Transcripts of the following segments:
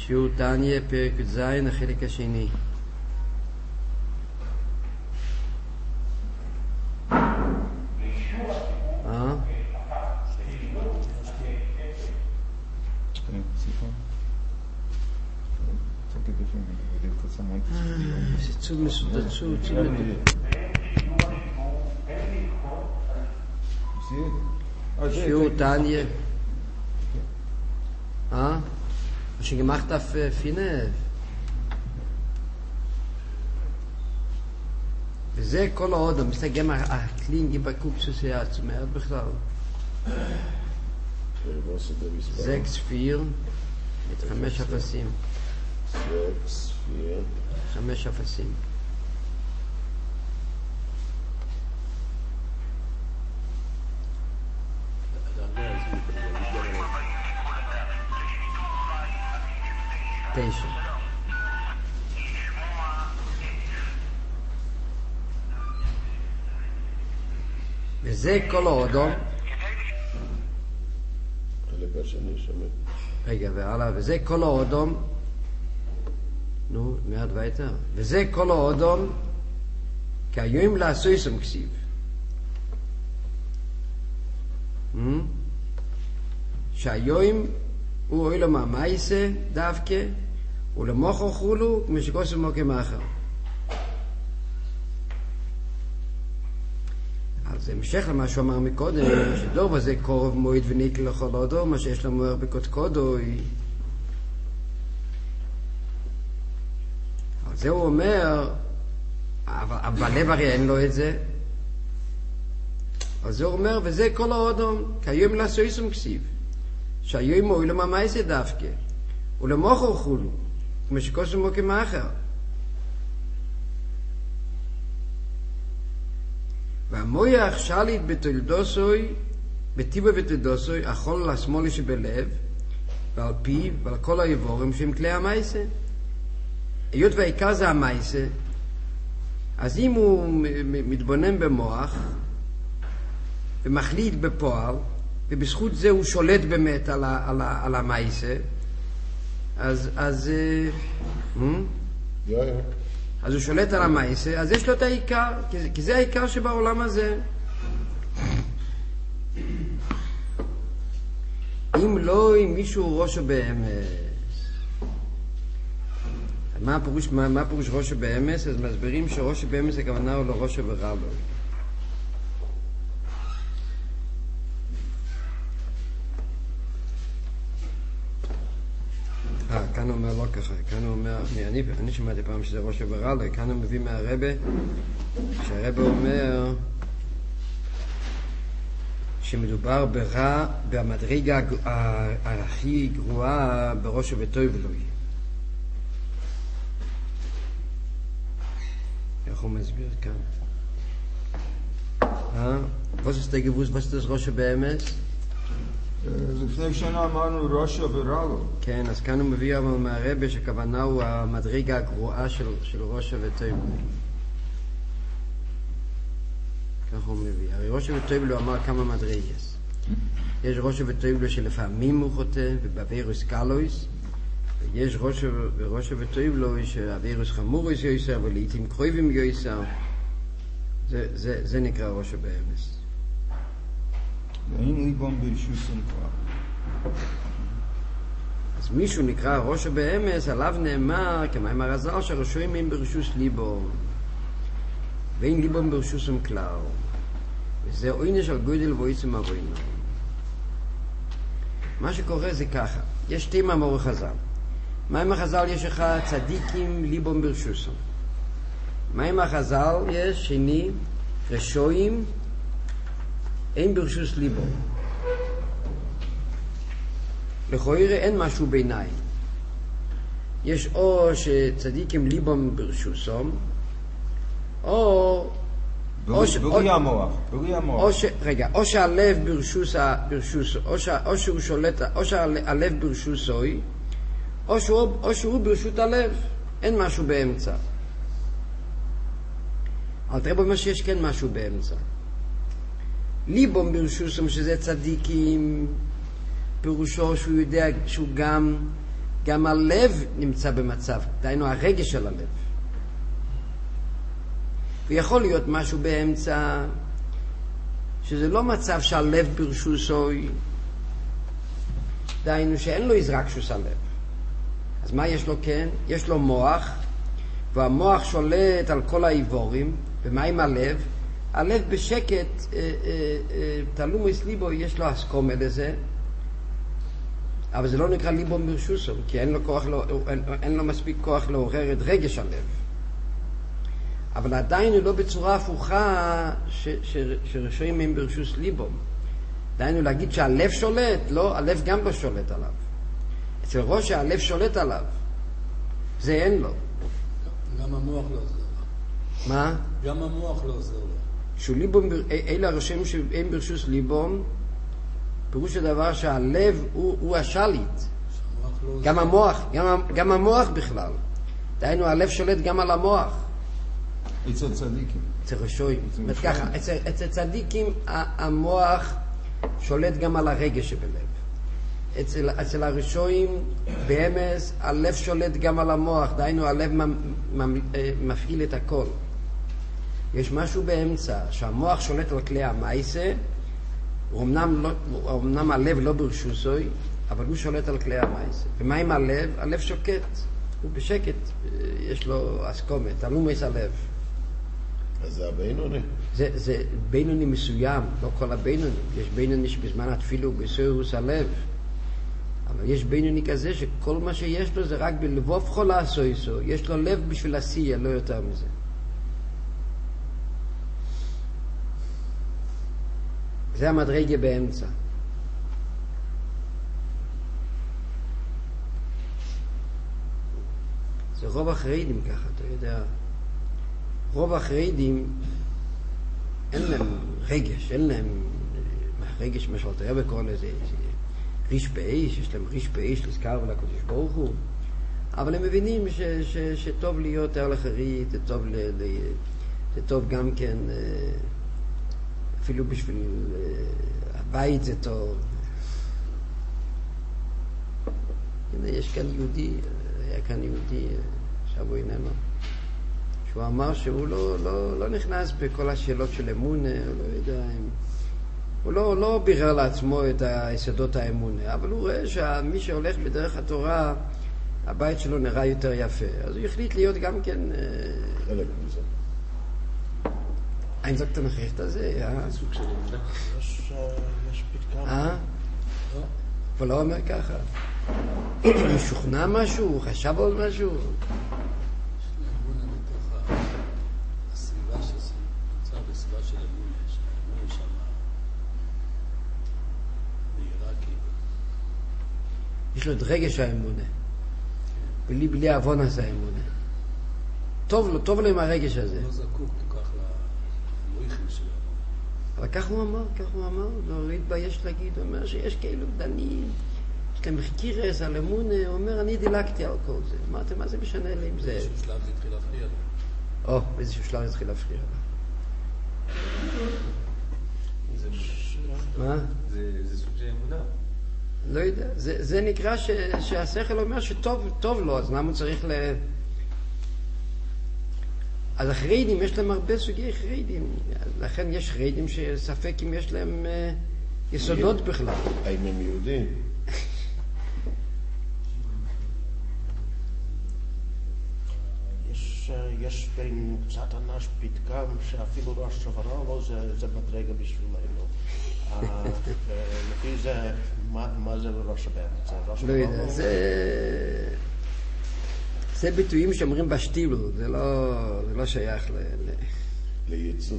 שיעור תניא, פרק י"ז, החלק השני. שיעור תניא. Was ich gemacht habe, Fine. וזה כל האודם, מסתגם הקלינגי בקוקסוס היה, זאת אומרת בכלל. זקס פיר, את 5 אפסים. זקס פיר. 5 אפסים. תשע. וזה כל האודום. חלק השני שומע. רגע, והלאה, וזה כל האודום. נו, מעט ויתר. וזה כל האודום, כי היום לעשויסם כסיב. שהיום הוא אוילום המייסה דווקא, ולמוחו חולו, כמו שכוסו מוקם אחר. אז זה המשך למה שהוא אמר מקודם, שדור בזה קורב מועד וניקל לכל אודו, מה שיש לנו הרבה קודקודו. אז זה הוא אומר, אבל בלב הרי אין לו את זה. אז זה הוא אומר, וזה כל האודום, כי היום לעשו איסום כסיב. שהיום הוא לא ממייסה דווקא, ולמוחו חולו, כמו שכוסו מוקם אחר. והמויח שליט בתולדוסוי, בטיבו ותולדוסוי, החול לשמאלי שבלב, ועל פיו, ועל כל היבורים שהם כלי המייסה. היות והעיקר זה המייסה, אז אם הוא מתבונן במוח, ומחליט בפועל, ובזכות זה הוא שולט באמת על המייסה, אז הוא שולט על המייסה, אז יש לו את העיקר, כי זה העיקר שבעולם הזה. אם לא, אם מישהו ראשו באמס, מה פירוש ראשו באמס? אז מסבירים שראשו באמס הכוונה הוא לא ראשו ברבו. כאן הוא אומר לא ככה, כאן הוא אומר, אני שמעתי פעם שזה ראש הברלה, כאן הוא מביא מהרבא, שהרבא אומר שמדובר ברע, במדרגה הכי גרועה בראש וטובלוי. איך הוא מסביר כאן? was ist der gewusst, was das ראש באמס? לפני שנה אמרנו ראש ורלו. כן, אז כאן הוא מביא אבל מהרבא שכוונה הוא המדרגה הגרועה של ראש וטובלוי. כך הוא מביא. הרי ראש וטובלוי אמר כמה מדרגס. יש ראש וטובלוי שלפעמים הוא חוטא, ובאווירוס קלויס, ויש ראש וטובלוי שאווירוס חמורוס יויסר, ולעיתים קרובים יויסר. זה נקרא ראש באמס. ואין ליבון ברשוסם כבר. אז מישהו נקרא ראש באמס, עליו נאמר, כמאמר הזל, שהראשויים הם ברשוס ליבון. ואין ליבון ברשוסם כלל. וזה עונש על גודל ועצם אבוינו. מה שקורה זה ככה, יש שתי מאמרי חז"ל. מאמר חז"ל יש אחד צדיקים ליבון ברשוסם. מאמר חז"ל יש שני רשויים אין ברשוס ליבו. לכאורה אין משהו ביניים. יש או שצדיקים ליבום ברשוסום, או בריא המוח. או שהלב ברשוס, או שהוא שולט, או שהלב ברשוסוי, או שהוא ברשות הלב. אין משהו באמצע. אל תראה במה שיש כן משהו באמצע. ליבום ברשוסם שזה צדיקים, פירושו שהוא יודע שהוא גם גם הלב נמצא במצב, דהיינו הרגש של הלב. ויכול להיות משהו באמצע, שזה לא מצב שהלב ברשוסוי, דהיינו שאין לו הזרקשוס הלב. אז מה יש לו כן? יש לו מוח, והמוח שולט על כל האיבורים. ומה עם הלב? הלב בשקט, תלומוס ליבו, יש לו הסכומה לזה, אבל זה לא נקרא ליבו מרשוסו, כי אין לו מספיק כוח לעורר את רגש הלב. אבל עדיין הוא לא בצורה הפוכה שרשויים הם ברשוס ליבו. דהיינו להגיד שהלב שולט, לא, הלב גם לא שולט עליו. אצל ראש הלב שולט עליו, זה אין לו. גם המוח לא עוזר לו. מה? גם המוח לא עוזר לו. שהוא ליבו, אלה הרושמים שהם ברשוס ליבו, פירוש הדבר שהלב הוא השליט. גם המוח בכלל. דהיינו הלב שולט גם על המוח. אצל צדיקים. אצל רשויים. אצל צדיקים המוח שולט גם על הרגש שבלב. אצל הרשויים באמס הלב שולט גם על המוח, דהיינו הלב מפעיל את הכל. יש משהו באמצע שהמוח שולט על כלי המעשה, אמנם הלב לא ברשוסוי, אבל הוא שולט על כלי המעשה. ומה עם הלב? הלב שוקט, הוא בשקט, יש לו אסכומת, תלומס הלב. אז זה הבינוני? זה בינוני מסוים, לא כל הבינוני. יש בינוני שבזמן התפילו בסוירוס הלב, אבל יש בינוני כזה שכל מה שיש לו זה רק בלבוב חולה סויסו, יש לו לב בשביל עשייה, לא יותר מזה. זה המדרגה באמצע. זה רוב החרדים ככה, אתה יודע. רוב החרדים אין להם רגש, אין להם רגש, מה שאתה יודע בכל איזה ריש באיש, יש להם ריש באיש לזכר ולקודש ברוך הוא, אבל הם מבינים שטוב להיות הלך הרית, זה טוב גם כן, אפילו בשביל הבית זה טוב. הנה, יש כאן יהודי, היה כאן יהודי, שבו איננו, שהוא אמר שהוא לא נכנס בכל השאלות של אמונה, הוא לא יודע, הוא לא בירר לעצמו את היסודות האמונה, אבל הוא רואה שמי שהולך בדרך התורה, הבית שלו נראה יותר יפה, אז הוא החליט להיות גם כן חלק מזה. אין זאת המחריכת הזה, סוג של אמונה. יש פתקה. אבל לא אומר ככה. הוא שוכנע משהו, הוא חשב על משהו. יש לי אמונה מתוך הסביבה שנמצא בסביבה של אמונה, שהאמונה שם נהירה כאילו. יש לו את רגש האמונה. בלי העוון הזה האמונה. טוב לו עם הרגש הזה. לא זקוק כל כך למויכים שלו. אבל כך הוא אמר, לא התבייש להגיד, הוא אומר שיש כאילו דנים, יש להם קירס על אמונה, הוא אומר, אני דילגתי על כל זה. אמרתי, מה זה משנה לי עם זה? באיזשהו שלב זה התחיל להפריע לו. באיזשהו שלב זה התחיל להפריע לו. מה? זה סוג של אמונה. לא יודע, זה נקרא שהשכל אומר שטוב לו, אז למה הוא צריך אז החרדים, יש להם הרבה סוגי חרדים, לכן יש חרדים שספק אם יש להם יסודות בכלל. האם הם יהודים? יש בין קצת אנש פתקם שאפילו ראש שוברה לא זה מדרגה בשבילנו. לפי זה, מה זה ראש הבן? לא יודע, זה ביטויים שאומרים בשטיל, זה לא שייך לייצוא.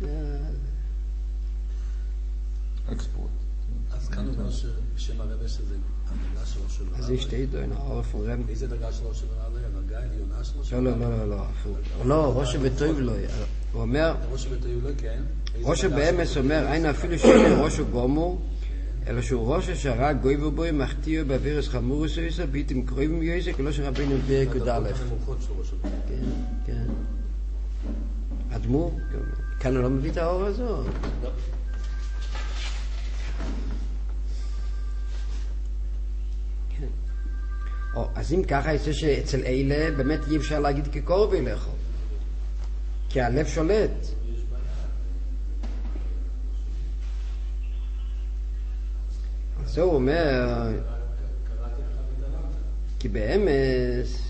אקספורט. אז כאן הוא אומר שבשם הרבה שזה המילה של ראש שברה. אז יש שתי דוין, העורף אומרים. איזה דרגה של ראש שברה? הדרגה העליונה של ראש שברה? לא, לא, ראש שבטוב לא. הוא אומר, ראש שבטוב לא, כן. ראש באמס אומר, אין אפילו שאין ראש גומו, אלא שהוא ראש שרק גוי ובוי מחטיאו באווירס חמורס יויסר, ביתם קרובים יויסר, כלא שרבינו ברק ודלף. כן. אדמו"ר, כאן הוא לא מביא את האור הזו. אז אם ככה יצא שאצל אלה באמת אי אפשר להגיד כקורב אליכו, כי הלב שולט. אז הוא אומר, כי באמס,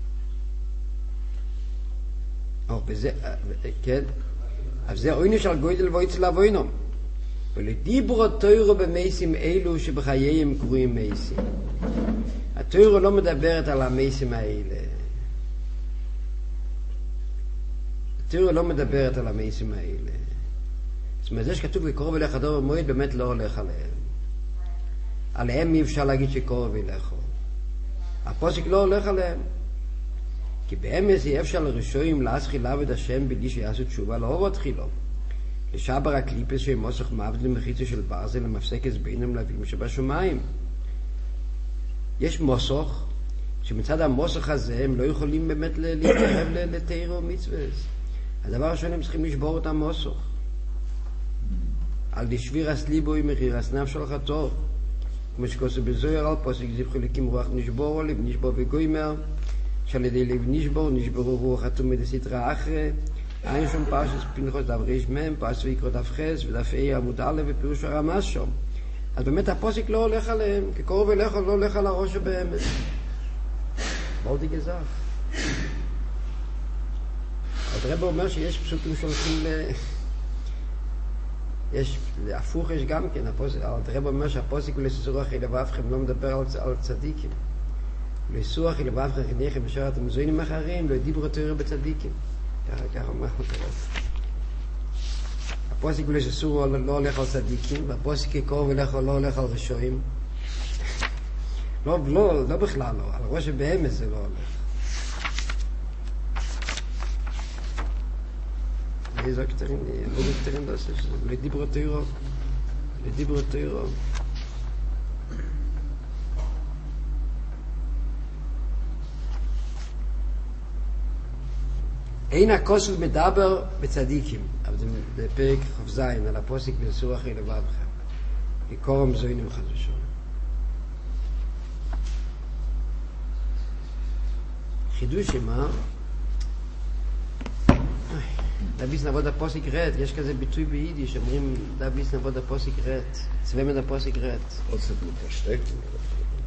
בזה, כן, אז זה עונש על גודל ואצל אבוינום. ולדיבור התורה במייסים אלו שבחייהם קרויים מייסים. התורה לא מדברת על המייסים האלה. התורה לא מדברת על המייסים האלה. זאת אומרת, זה שכתוב וקרוב אליך דור במועד באמת לא הולך עליהם. עליהם אי אפשר להגיד שקרוב אליך. הפוסק לא הולך עליהם. כי באמס אי אפשר לרשויים להסחיל לעבוד השם בלי שיעשו תשובה לא עובד תחילו. לשבר הקליפס שהם מוסך מעבד למחיצה של ברזל למפסקת בינם לבים שבשומיים. יש מוסך שמצד המוסך הזה הם לא יכולים באמת להתקרב לתאירו מצווה. הדבר הראשון הם צריכים לשבור את המוסך. על דשביר הסליבו עם מחיר הסנף שלך טוב. כמו שכוסו בזויר על פוסק זבחו לקים רוח נשבור לב נשבור וגוימר שעל ידי לב נשברו רוח התומד הסתרה אחרי אין שום פרשס פנחוס דף ריש מם פרס ויקרו דף חס ודף אי עמוד א' ופירוש הרמז שם. אז באמת הפוסק לא הולך עליהם, כי קרוב אליך לא הולך על הראש באמת. בואו גזר. הרב אומר שיש פסוקים שהולכים יש, הפוך יש גם כן, הרב אומר שהפוסק ולסורח אלוהיכם לא מדבר על צדיקים. ולסורח אלוהיכם חניכם אשר אתם זוינים אחרים, לא דיברו תורה בצדיקים. ככה אומר הרב. הפוסק ולסורח לא הולך על צדיקים, והפוסק קרוב אליך לא הולך על רשעים. לא בכלל לא, על ראש בהמס זה לא הולך. איזה קטרים, לא קטרים לעשות, לדיברו תורה. אין הכוסל מדבר בצדיקים, אבל זה בפרק ח"ז על הפוסק ולסורח אלוהיכם. כי קורם זוינים חס ושלום. חידוש שמה? דביס נעבוד הפוסק רד, יש כזה ביטוי ביידיש, אומרים דביס נעבוד הפוסק רד, צווה מד הפוסק רד. עוצת מתשתק.